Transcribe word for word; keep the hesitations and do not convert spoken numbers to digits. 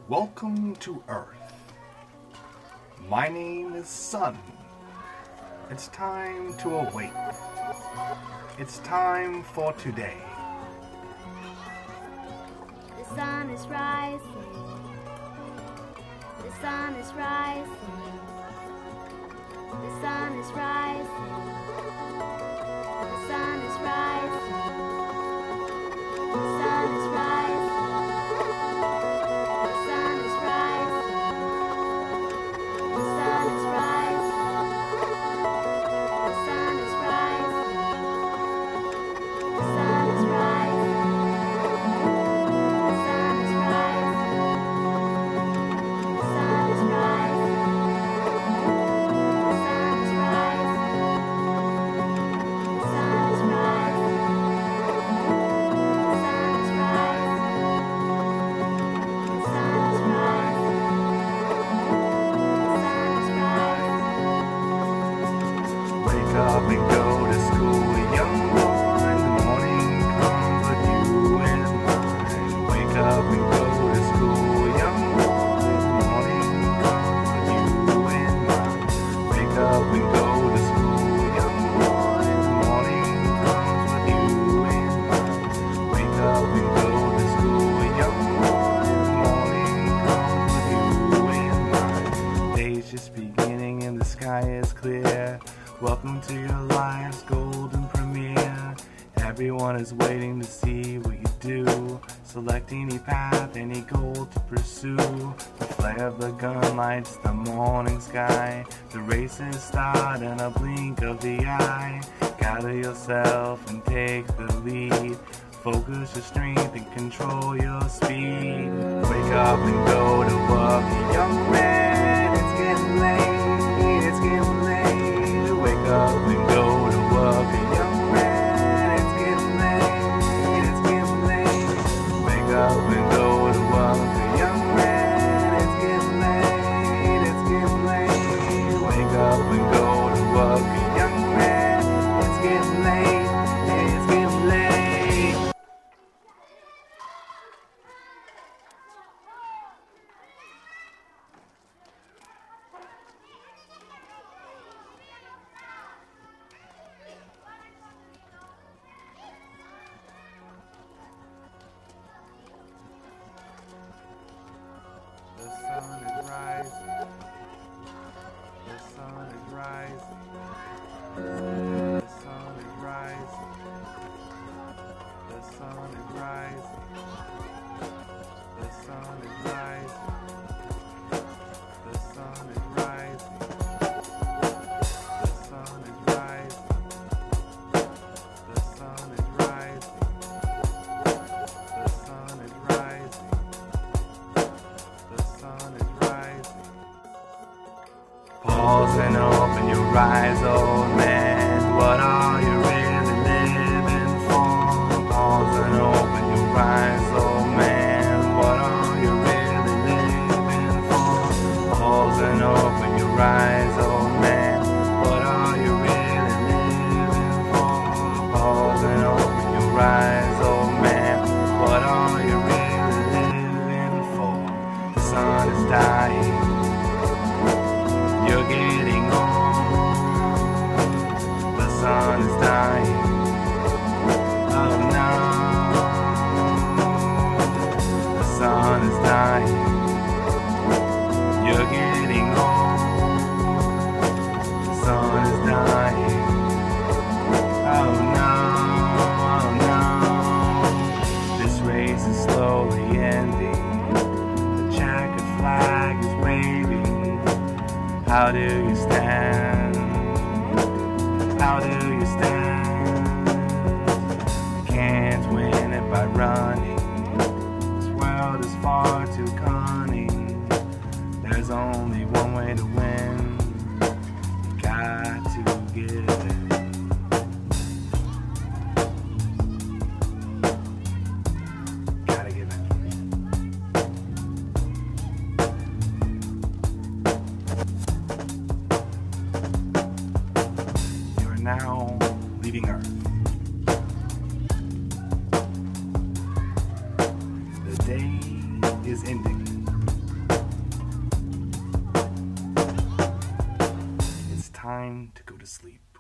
Welcome to Earth. My name is Sun. It's time to awake. It's time for today. The sun is rising. The sun is rising. The sun is rising. The sun is rising. The sun is rising. The sun is rising. The sun is rising. The sun is rising. The sun is rising. The sun is rising. The sun is rising. The sun is rising. The sun is rising. The sun is rising. The sun is rising. Wake up and go to school, young boy. The morning comes with you in mind. Wake up and go to school, young boy. The morning comes with you in mind. Wake up and go to school, young boy. The morning comes with you in mind. Wake up and go to school, young boy. The morning comes with you in mind. Day's just beginning and the sky is clear. Welcome to your life's golden premiere. Everyone is waiting to see what you do. Select any path, any goal to pursue. The flare of the gun lights the morning sky. The race is start in a blink of the eye. Gather yourself and take the lead. Focus your strength and control your speed. Wake up and go to work, young man. It's getting late, it's getting late. Wake up and go to work, young man. It's getting late, it's getting late. Wake up and go to work, young man. It's getting late, it's getting late. Wake up and go to work, young man. It's getting late, it's getting late. The sun is rising. The sun is rising. The sun is rising. The sun is rising. The sun is rising. The sun is rising. The sun is rising. The sun is rising. The sun is rising. The sun is rising. Pause and open your eyes, old man. What are you really living for? Pause and open your eyes, old man. What are you really living for? Pause and open your eyes, old man. What are you really living for? Pause and open your eyes, old man. What are you really living for? The sun is dying. You're getting old. The sun is dying. Oh no. The sun is dying. You're getting old. The sun is dying. Oh no. Oh no. This race is slowly ending. The checkered flag is waving. How do you stand? How do you stand? You can't win it by running. This world is far too cunning. There's only one way to win. You got to give it. Gotta give it. You're now leaving Earth. The day is ending. time to go to sleep.